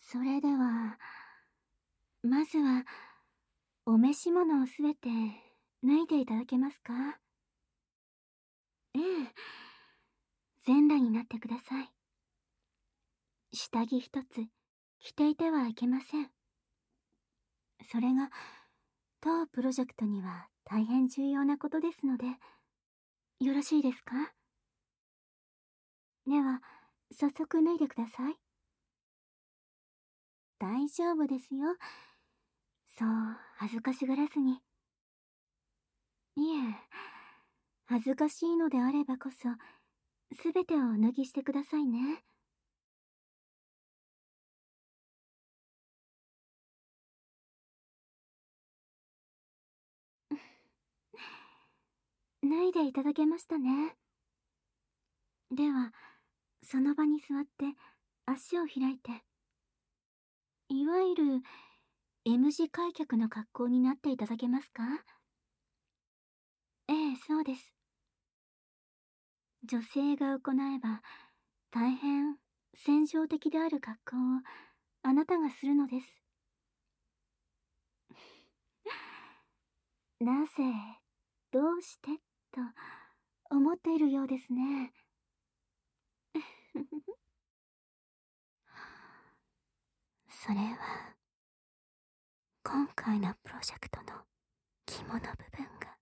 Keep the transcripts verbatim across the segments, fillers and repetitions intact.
それでは、まずは、お召し物をすべて脱いでいただけますか？ええ、全裸になってください。下着一つ着ていてはいけません。それが当プロジェクトには大変重要なことですので、よろしいですか？では、早速脱いでください。大丈夫ですよ。そう恥ずかしがらずに。いえ、恥ずかしいのであればこそ、すべてをお脱ぎしてくださいね。脱いでいただけましたね。では、その場に座って足を開いて。いわゆる エム 字開脚の格好になっていただけますか？ええ、そうです。女性が行えば大変戦場的である格好をあなたがするのです。なぜ、どうしてと思っているようですね。それは今回のプロジェクトの肝の部分が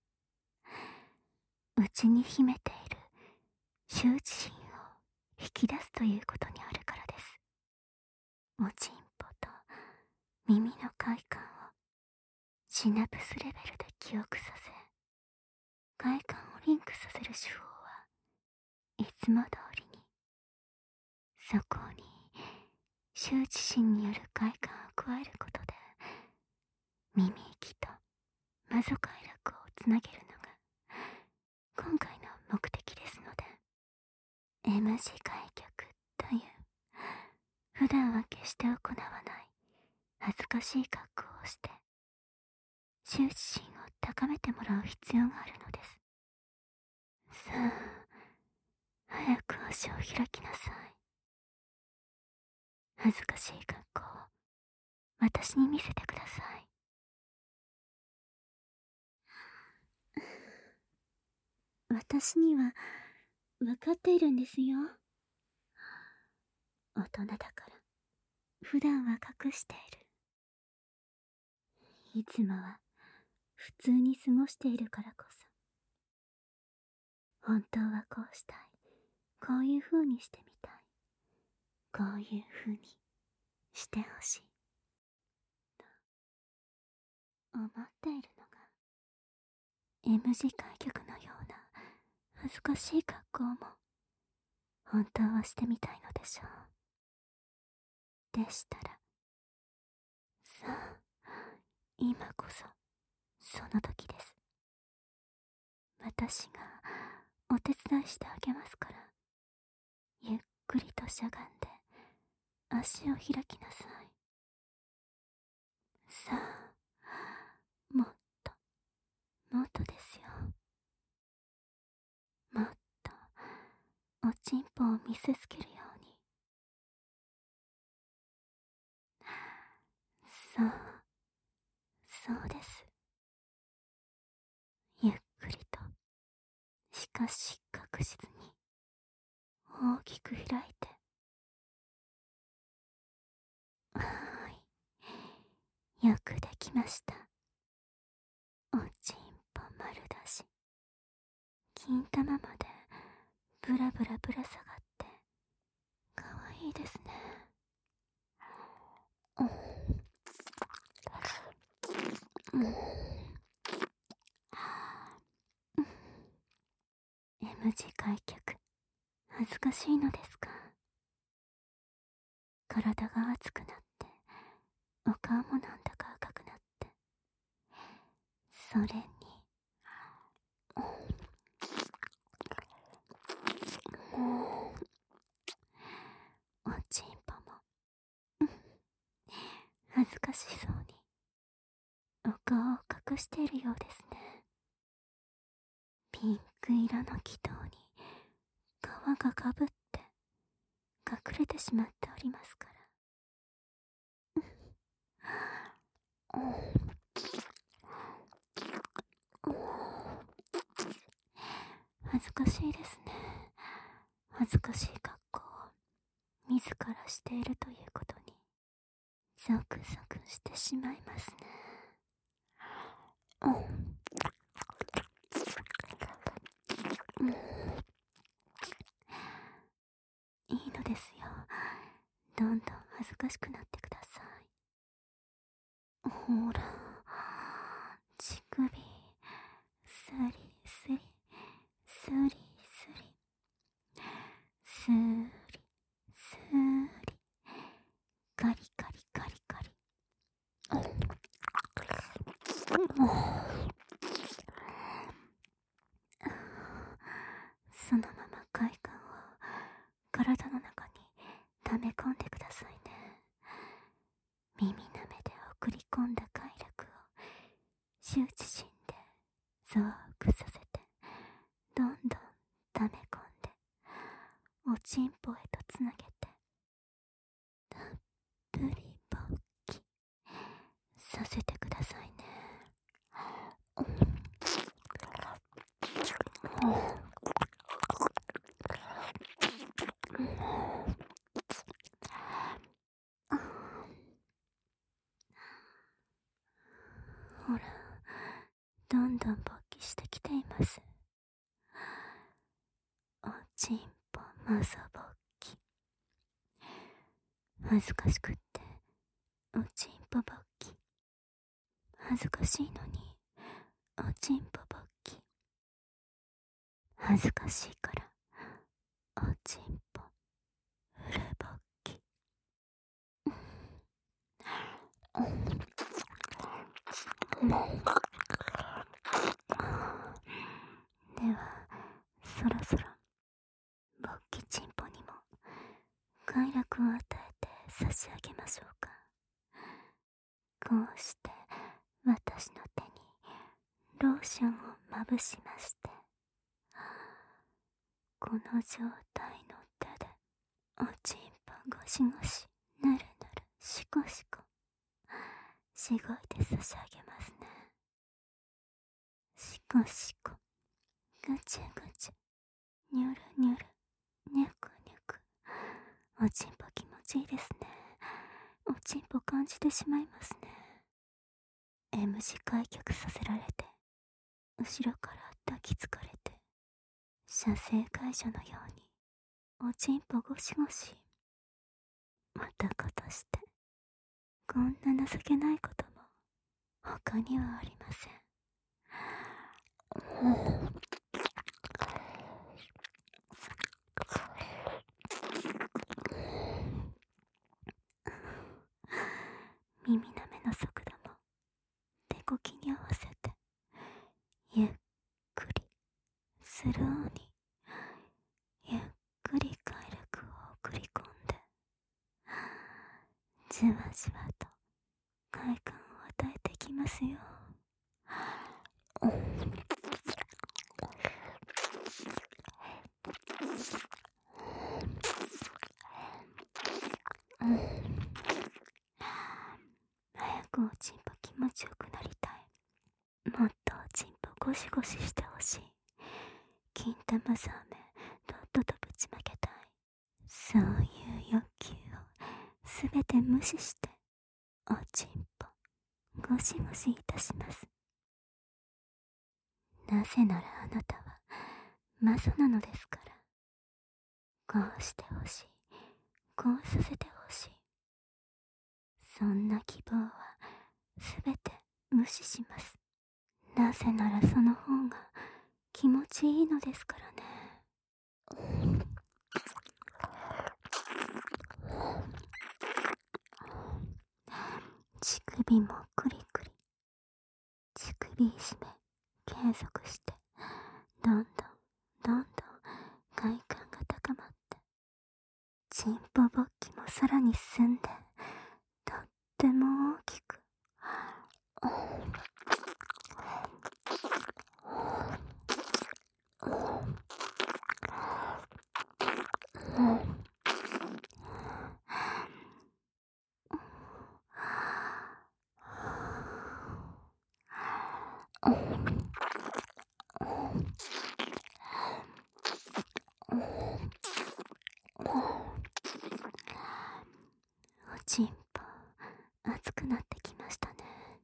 内に秘めている羞恥心を引き出すということにあるからです。おちんぽと耳の快感をシナプスレベルで記憶させ、快感をリンクさせる手法はいつも通りに、そこに羞恥心による快感を加えることで、耳息とマゾ快楽をつなげるのが今回の目的ですので、 エム 字開脚という普段は決して行わない恥ずかしい格好をして羞恥心を高めてもらう必要があるのです。さあ、早く足を開きなさい。恥ずかしい格好を私に見せてください。私には分かっているんですよ。大人だから普段は隠している。いつもは普通に過ごしているからこそ、本当はこうしたい、こういう風にしてみたい、こういう風にしてほしいと思っているのが エム 字開脚のような恥ずかしい格好も本当はしてみたいのでしょう。でしたら、さあ、今こそその時です。私がお手伝いしてあげますから、ゆっくりとしゃがんで足を開きなさい。さあ、もっともっとですよ。もっとおちんぽを見せつけるように。そうそうです。ゆっくりと、しかし確実に大きく開いて。はーい、よくできました。おちんぽ丸出し、金玉までブラブラぶら下がってかわいいですね。うん、うん、 エム 字開脚、恥ずかしいのですか？体が熱くなって、お顔もなんだか赤くなって、それに、うん、おちんぽも、うん、恥ずかしそうにお顔を隠しているようですね。ピンク色の気筒に皮がかぶって隠れてしまっておりますから。 恥ずかしいですね。恥ずかしい格好を自らしているということにゾクゾクしてしまいますね。うん、いいのですよ。どんどん恥ずかしくなってください。ほら、乳首、スリスリ、スリスリ、スリスリ、カリカリカリカリ。そのまま快感を体の中に溜め込んでくださいね。耳なめで送り込んだ快楽を羞恥心で増幅させて、どんどん溜め込んでおちんぽへとつなげて、たっぷり勃起させてくださいね。ほら、どんどん勃起してきています。おちんぽまさ勃起。恥ずかしくっておちんぽ勃起。恥ずかしいのにおちんぽ勃起。恥ずかしいからおちんぽフル勃起。ではそろそろ勃起ちんぽにも快楽を与えて差し上げましょうか。こうして私の手にローションをまぶしまして、この状態の手でおちんぽゴシゴシ、ぬるぬる、シコシコしごいて差し上げますね。シコシコ、ぐちゅぐちゅ、にゅるにゅる、にゅくにゅく。おちんぽ気持ちいいですね。おちんぽ感じてしまいますね。M 字開脚させられて、後ろから抱きつかれて、射精解除のようにおちんぽゴシゴシ。男としてこんな情けないことも他にはありません。耳なめの速度も手こきに合わせてゆっくりスローにゆっくり快楽を送り込んで、じわじわと快感を与えてきますよ。うん、早くおちんぽ気持ちよくなりたい。もっとおちんぽゴシゴシしてほしい。金玉ザーメンとっととぶちまけたい。そういう欲求をすべて無視しておちんぽゴシゴシいたします。なぜならあなたはマゾなのですから。こうしてほしい、こうさせてほしい、そんな希望はすべて無視します。なぜならその方が気持ちいいのですからね。乳首もクリクリ、乳首いじめ継続して、どんどんどんどん快感が高まって、チンポ勃起もさらに進んで、とっても大きく、 おちんぽ熱くなってきましたね。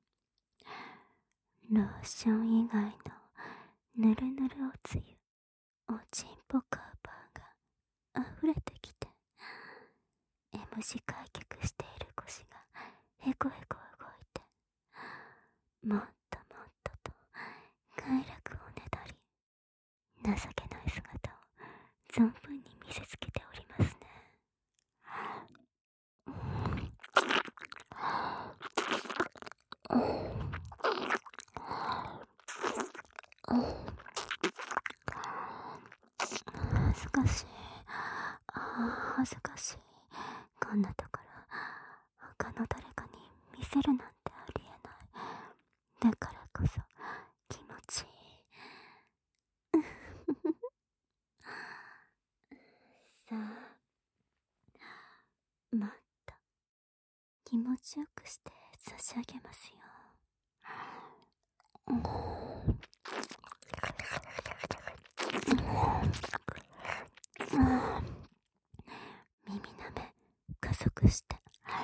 ローション以外のぬるぬるおつゆ、おちんぽカーパーが溢れてきて、 エム 字開脚している腰がへこへこ動いて、もっともっとと快楽をねだり、情けない姿を存分に見せつけておりますね。恥ずかしい。ああ、恥ずかしい。こんなところ他の誰かに見せるなんてありえない。だからこそ気持ちいい。さあ、もっと気持ちよくして差し上げますよ。耳なめ加速して、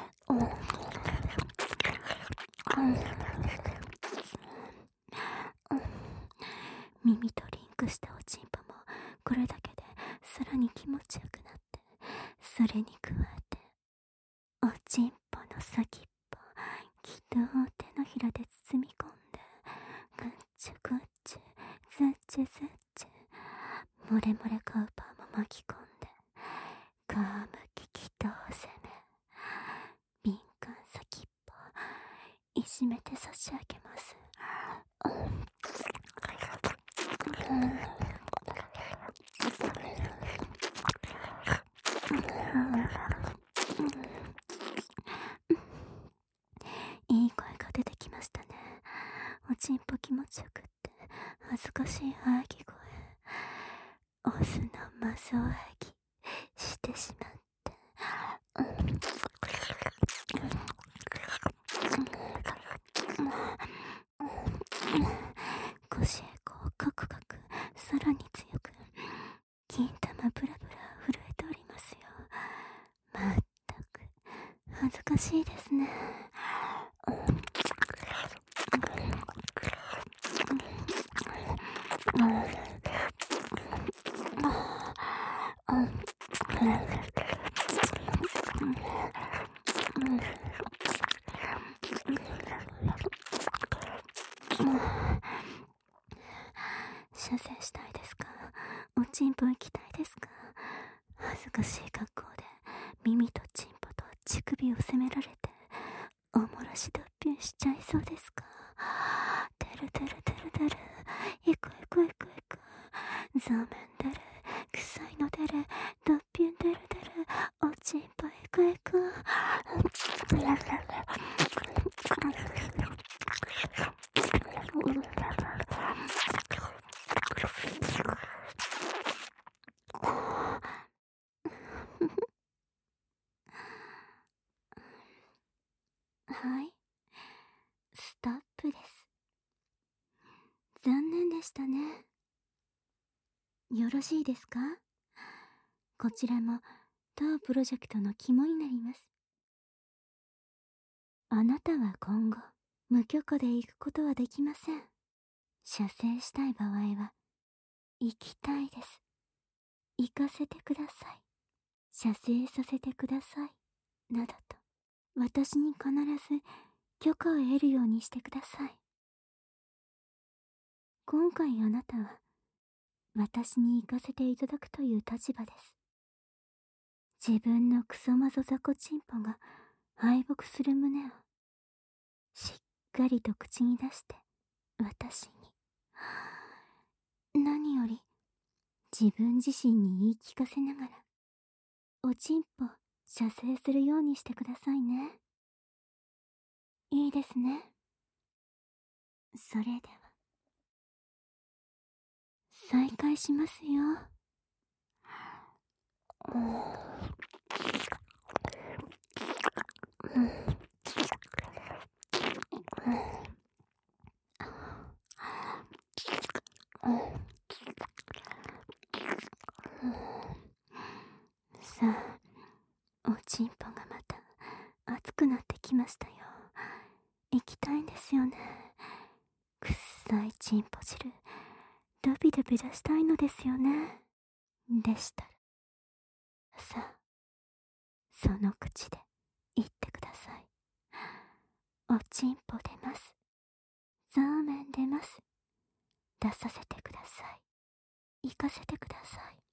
耳とリンクしたおちんぽもこれだけでさらに気持ちよくなって、それに加えておちんぽの先っぽきっと手のひらで包み込んで、ぐっちゅぐっちゅずっちゅずっちゅ漏れ漏れカウパーも巻き込んで、皮むききとお攻め、敏感先っぽいじめて差し上げます。いい声が出てきましたね。おちんぽ気持ちよくって恥ずかしい喘ぎ声、オスのマゾ喘ぎしてしまって、腰へこうカクカクさらに強く、金玉ブラブラ震えておりますよ。まったく恥ずかしいですね。射精したいですか？おちんぽ行きたいですか？恥ずかしい格好で耳とちんぽと乳首を責められて、おもらし脱皮しちゃいそうですか？てるてるてるてる、いくいくいくいく、ザーメン出る、臭いの出る、脱皮出る出る、おちんぽいくいく。はい、ストップです。残念でしたね。よろしいですか？こちらも当プロジェクトの肝になります。あなたは今後無許可で行くことはできません。射精したい場合は行きたいです、行かせてください、射精させてくださいなどと私に必ず許可を得るようにしてください。今回あなたは私に行かせていただくという立場です。自分のクソマゾザコチンポが敗北する旨をしっかりと口に出して私に、何より自分自身に言い聞かせながらおちんぽ射精するようにしてくださいね。いいですね。それでは再開しますよ。 暑くなってきましたよ。行きたいんですよね。くっさいチンポ汁、ドビドビ出したいのですよね。でしたら、さあ、その口で言ってください。おちんぽ出ます。ザーメン出ます。出させてください。行かせてください。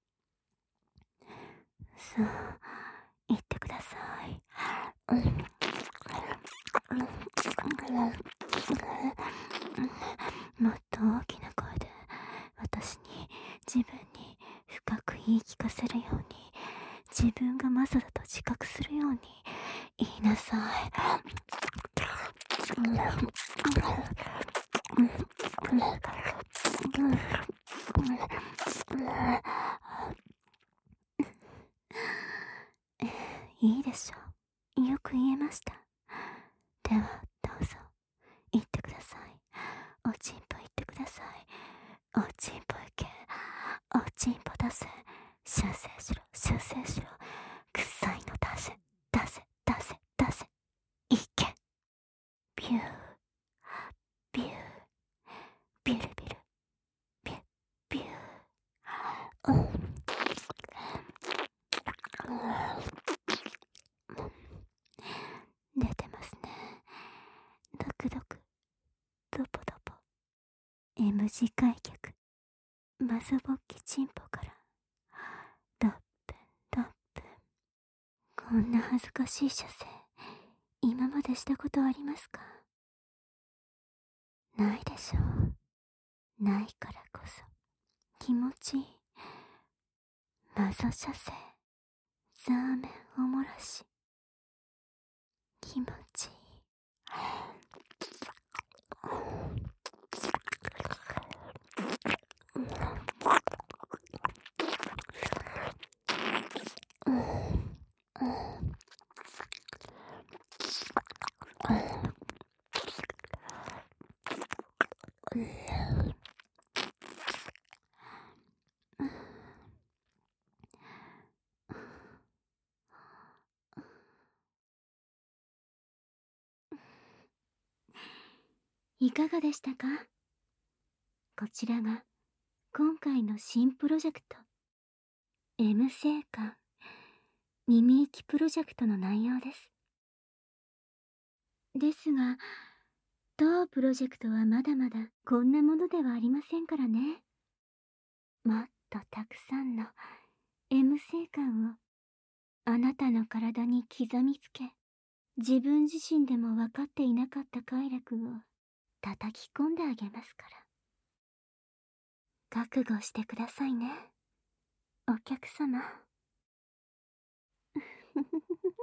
さあ、言ってください。もっと大きな声で私に、自分に深く言い聞かせるように、自分がマサだと自覚するように言いなさい。いいでしょう。よく言えました。ではどうぞ言ってください。おちんぽ言ってください。おちんぽ行け。おちんぽ出せ。修正しろ、修正しろ。くっさいの出せ、出せ、出せ、出せ。いけ。ビュー、ビュー、ビュルビュル、ビュ、ビュー。うん。出てますね。ドクドク、ドポドポ。M 字開脚。マゾボッキチンポから。ドップン、ドップン。こんな恥ずかしい射精、今までしたことありますか？ないでしょう。ないからこそ気持ちいいマゾ射精、ザーメンおもらし、気持ちいい。いかがでしたか？こちらが今回の新プロジェクト M 性感耳域プロジェクトの内容です。ですが当プロジェクトはまだまだこんなものではありませんからね。もっとたくさんの M 性感をあなたの体に刻みつけ、自分自身でも分かっていなかった快楽を叩き込んであげますから。覚悟してくださいね、お客様。